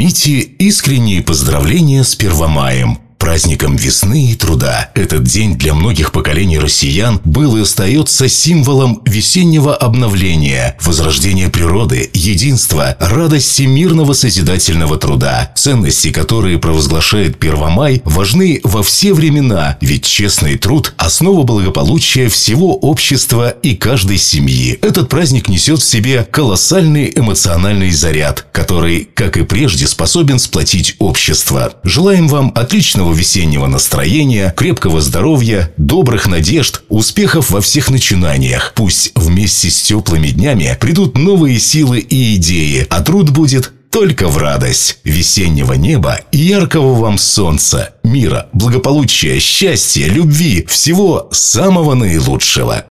Примите искренние поздравления с Первомаем, праздником весны и труда. Этот день для многих поколений россиян был и остается символом весеннего обновления, возрождения природы, единства, радости мирного созидательного труда. Ценности, которые провозглашает Первомай, важны во все времена, ведь честный труд – основа благополучия всего общества и каждой семьи. Этот праздник несет в себе колоссальный эмоциональный заряд, который, как и прежде, способен сплотить общество. Желаем вам отличного весеннего настроения, крепкого здоровья, добрых надежд, успехов во всех начинаниях. Пусть вместе с теплыми днями придут новые силы и идеи, а труд будет только в радость. Весеннего неба и яркого вам солнца, мира, благополучия, счастья, любви, всего самого наилучшего.